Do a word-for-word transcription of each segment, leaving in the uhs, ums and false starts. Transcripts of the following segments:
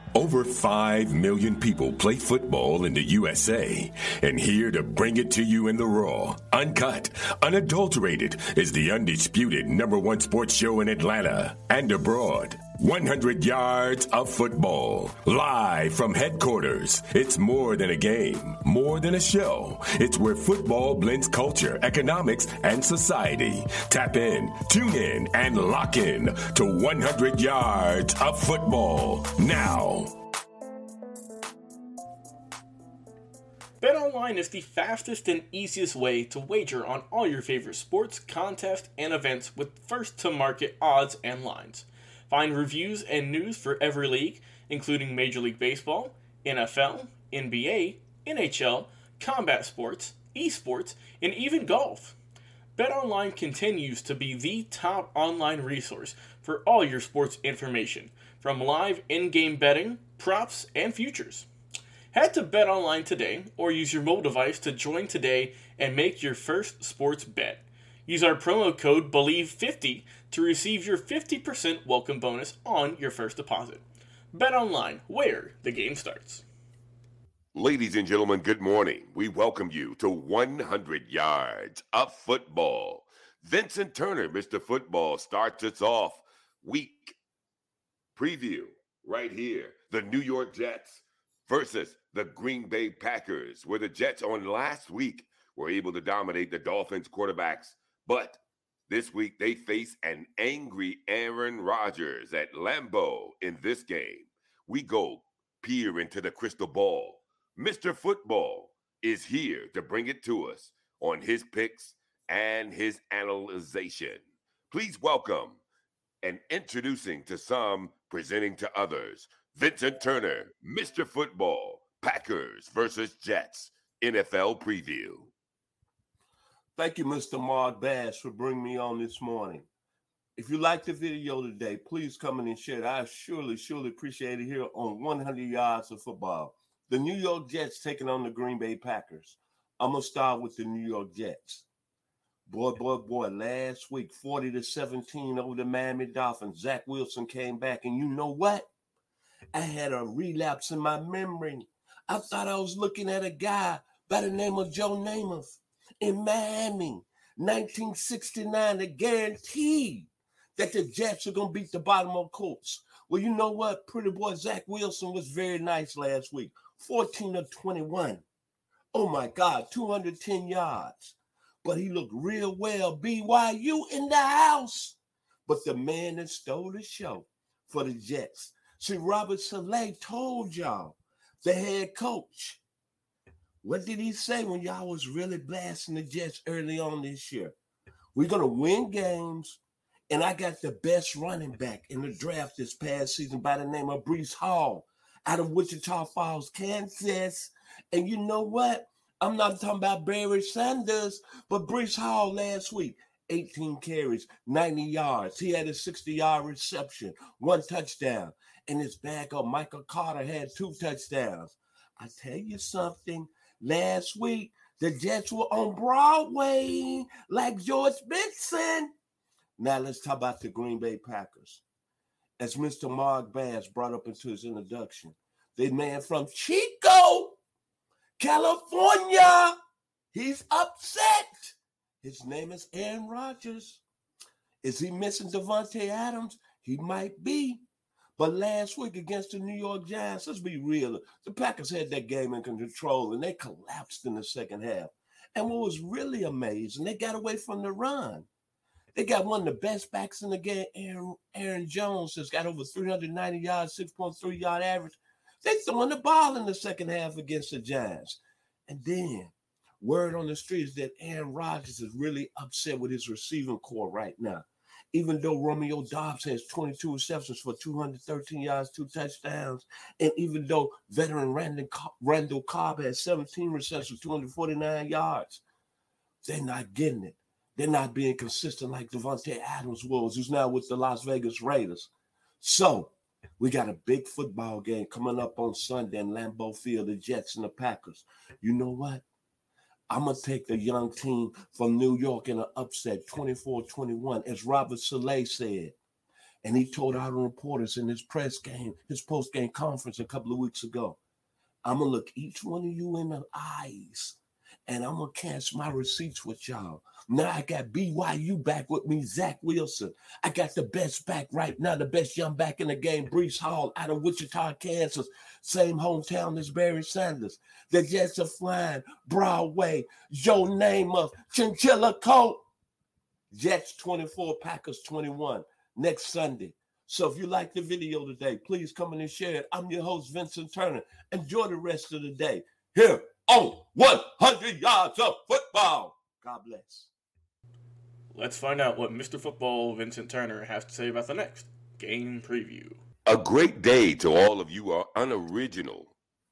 Over five million people play football in the U S A, and here to bring it to you in the raw, uncut, unadulterated is the undisputed number one sports show in Atlanta and abroad. one hundred yards of football, live from headquarters. It's more than a game, more than a show. It's where football blends culture, economics, and society. Tap in, tune in, and lock in to one hundred yards of football now. BetOnline is the fastest and easiest way to wager on all your favorite sports, contests, and events with first-to-market odds and lines. Find reviews and news for every league, including Major League Baseball, N F L, N B A, N H L, combat sports, esports, and even golf. BetOnline continues to be the top online resource for all your sports information, from live in-game betting, props, and futures. Head to BetOnline today or use your mobile device to join today and make your first sports bet. Use our promo code believe fifty to receive your fifty percent welcome bonus on your first deposit. BetOnline, where the game starts. Ladies and gentlemen, good morning. We welcome you to one hundred yards of football. Vincent Turner, Mister Football, starts us off week preview right here. The New York Jets versus the Green Bay Packers, where the Jets on last week were able to dominate the Dolphins quarterbacks. But this week they face an angry Aaron Rodgers at Lambeau in this game. We go peer into the crystal ball. Mister Football is here to bring it to us on his picks and his analyzation. Please welcome, and introducing to some, presenting to others, Vincent Turner, Mister Football, Packers versus Jets, N F L preview. Thank you, Mister Mark Bass, for bringing me on this morning. If you like the video today, please come in and share it. I surely, surely appreciate it here on one hundred yards of football. The New York Jets taking on the Green Bay Packers. I'm going to start with the New York Jets. Boy, boy, boy, last week, forty to seventeen over the Miami Dolphins. Zach Wilson came back, and you know what? I had a relapse in my memory. I thought I was looking at a guy by the name of Joe Namath in Miami, nineteen sixty-nine, that guaranteed that the Jets are going to beat the Baltimore Colts. Well, you know what? Pretty boy Zach Wilson was very nice last week, fourteen of twenty-one. Oh, my God, two hundred ten yards. But he looked real well. B Y U in the house. But the man that stole the show for the Jets. See, Robert Saleh told y'all, the head coach, what did he say when y'all was really blasting the Jets early on this year? We're going to win games, and I got the best running back in the draft this past season by the name of Breece Hall out of Wichita Falls, Kansas. And you know what? I'm not talking about Barry Sanders, but Breece Hall last week, eighteen carries, ninety yards. He had a sixty-yard reception, one touchdown. And his backup, Michael Carter, had two touchdowns. I tell you something, last week, the Jets were on Broadway like George Benson. Now let's talk about the Green Bay Packers. As Mister Mark Bass brought up into his introduction, the man from Chico, California, he's upset. His name is Aaron Rodgers. Is he missing Davante Adams? He might be. But last week against the New York Giants, let's be real, the Packers had that game in control, and they collapsed in the second half. And what was really amazing, they got away from the run. They got one of the best backs in the game, Aaron, Aaron Jones, has got over three hundred ninety yards, six point three yard average. They throwing the ball in the second half against the Giants. And then, word on the street is that Aaron Rodgers is really upset with his receiving core right now. Even though Romeo Doubs has twenty-two receptions for two hundred thirteen yards, two touchdowns, and even though veteran Randall, Randall Cobb has seventeen receptions, two hundred forty-nine yards, they're not getting it. They're not being consistent like Davante Adams was, who's now with the Las Vegas Raiders. So we got a big football game coming up on Sunday in Lambeau Field, the Jets and the Packers. You know what? I'm going to take the young team from New York in an upset, twenty-four twenty-one. As Robert Saleh said, And he told our reporters in his press game, his post-game conference a couple of weeks ago, I'm going to look each one of you in the eyes, and I'm going to cash my receipts with y'all. Now I got B Y U back with me, Zach Wilson. I got the best back right now, the best young back in the game, Breece Hall out of Wichita, Kansas. Same hometown as Barry Sanders. The Jets are flying. Broadway, Joe Namath, Chinchilla Coat. Jets twenty-four, Packers twenty-one next Sunday. So if you like the video today, please come in and share it. I'm your host, Vincent Turner. Enjoy the rest of the day here on one hundred Yards of Football. God bless. Let's find out what Mister Football Vincent Turner has to say about the next game preview. A great day to all of you, our unoriginal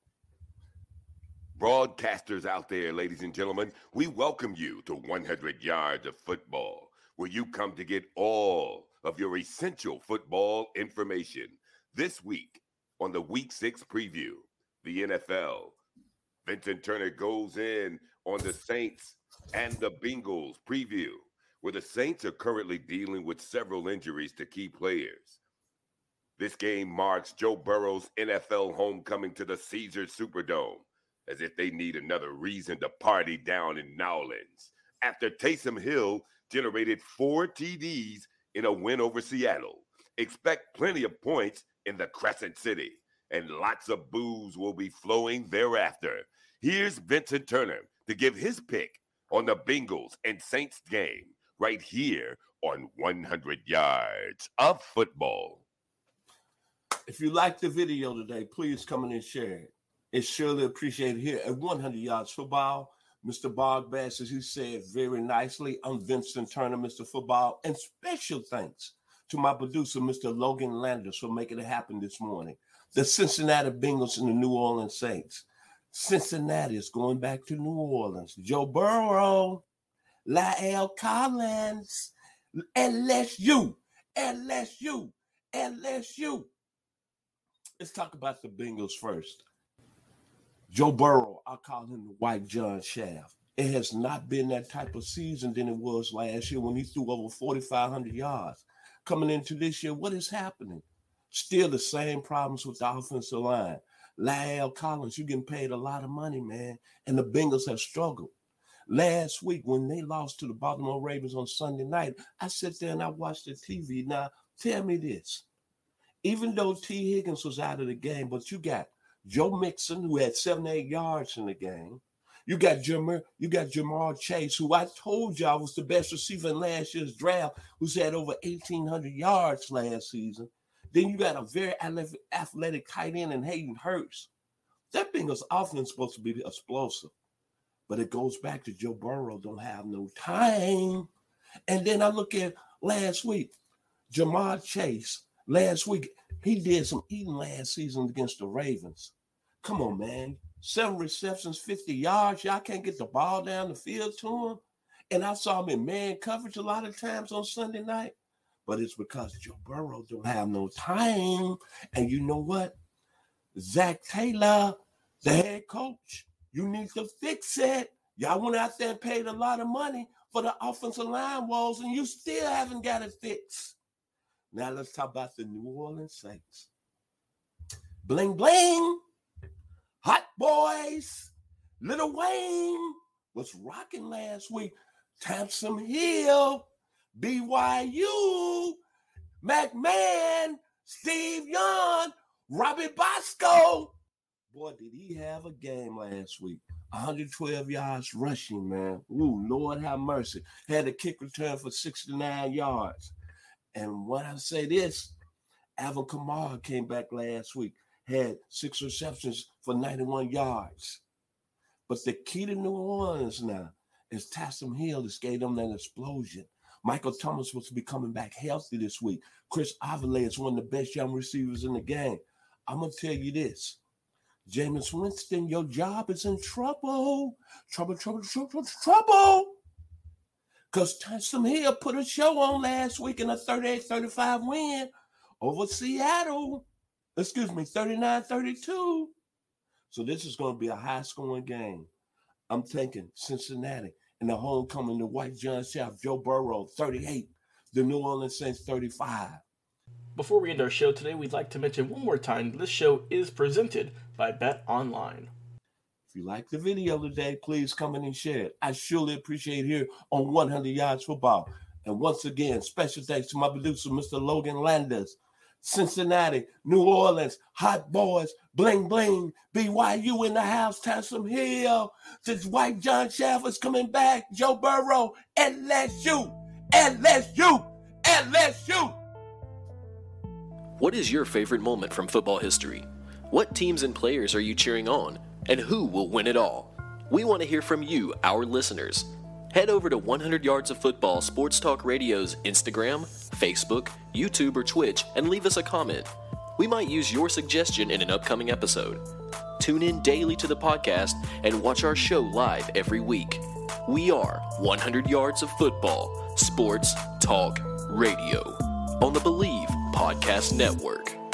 broadcasters out there, ladies and gentlemen. We welcome you to one hundred Yards of Football, where you come to get all of your essential football information. This week on the Week six preview, the N F L, Vincent Turner goes in on the Saints and the Bengals preview, where the Saints are currently dealing with several injuries to key players. This game marks Joe Burrow's N F L homecoming to the Caesars Superdome, as if they need another reason to party down in New Orleans, after Taysom Hill generated four T Ds in a win over Seattle. Expect plenty of points in the Crescent City, and lots of booze will be flowing thereafter. Here's Vincent Turner to give his pick on the Bengals and Saints game right here on one hundred Yards of Football. If you like the video today, please come in and share it. It's surely appreciated here at one hundred Yards Football. Mister Bog Bass, as he said very nicely, I'm Vincent Turner, Mister Football, and special thanks to my producer, Mister Logan Landers, for making it happen this morning. The Cincinnati Bengals and the New Orleans Saints. Cincinnati is going back to New Orleans. Joe Burrow, La'el Collins, L S U, L S U, L S U. Let's talk about the Bengals first. Joe Burrow, I call him the White John Shaft. It has not been that type of season than it was last year when he threw over forty-five hundred yards. Coming into this year, what is happening? Still the same problems with the offensive line. La'el Collins, you're getting paid a lot of money, man, and the Bengals have struggled. Last week, when they lost to the Baltimore Ravens on Sunday night, I sat there and I watched the T V. Now, tell me this. Even though T. Higgins was out of the game, but you got Joe Mixon, who had seventy-eight yards in the game. You got Jamar, you got Jamar Chase, who I told y'all was the best receiver in last year's draft, who's had over eighteen hundred yards last season. Then you got a very athletic tight end in Hayden Hurst. That Bengals offense is supposed to be explosive. But it goes back to Joe Burrow don't have no time. And then I look at last week, Jamar Chase. Last week, he did some eating last season against the Ravens. Come on, man. Seven receptions, fifty yards. Y'all can't get the ball down the field to him. And I saw him in man coverage a lot of times on Sunday night. But it's because Joe Burrow don't have no time. And you know what? Zach Taylor, the head coach, you need to fix it. Y'all went out there and paid a lot of money for the offensive line walls, and you still haven't got it fixed. Now let's talk about the New Orleans Saints. Bling, bling. Hot Boys. Lil Wayne was rocking last week. Taysom Hill. B Y U. McMahon. Steve Young. Robbie Bosco. Boy, did he have a game last week. one hundred twelve yards rushing, man. Ooh, Lord have mercy. Had a kick return for sixty-nine yards. And when I say this, Alvin Kamara came back last week, had six receptions for ninety-one yards. But the key to New Orleans now is Taysom Hill just gave them that explosion. Michael Thomas was to be coming back healthy this week. Chris Olave is one of the best young receivers in the game. I'm going to tell you this. Jameis Winston, your job is in trouble. Trouble, trouble, trouble, trouble. Because Taysom Hill put a show on last week in a thirty-eight thirty-five win over Seattle. Excuse me, thirty-nine thirty-two. So this is going to be a high-scoring game. I'm thinking Cincinnati and the homecoming, the White John Shaft, Joe Burrow, thirty-eight. The New Orleans Saints, thirty-five. Before we end our show today, we'd like to mention one more time this show is presented by Bet Online. If you like the video today, please come in and share it. I surely appreciate it here on one hundred Yards Football. And once again, special thanks to my producer, Mister Logan Landers. Cincinnati, New Orleans, Hot Boys, Bling Bling, B Y U in the house, Taysom Hill. Since White John Shaffer's coming back, Joe Burrow, L S U, L S U, L S U. What is your favorite moment from football history? What teams and players are you cheering on? And who will win it all? We want to hear from you, our listeners. Head over to one hundred Yards of Football Sports Talk Radio's Instagram, Facebook, YouTube, or Twitch and leave us a comment. We might use your suggestion in an upcoming episode. Tune in daily to the podcast and watch our show live every week. We are one hundred Yards of Football Sports Talk Radio on the Believe Podcast Network.